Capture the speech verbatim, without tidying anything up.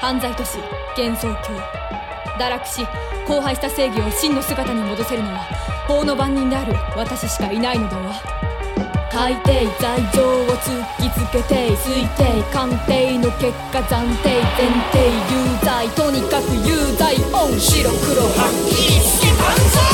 犯罪都市幻想郷。堕落し荒廃した正義を真の姿に戻せるのは法の番人である私しかいないのだわ。海底罪状を突きつけて推定鑑定の結果暫定前提有罪、とにかく有罪。オン白黒はっきりつけたんぞ。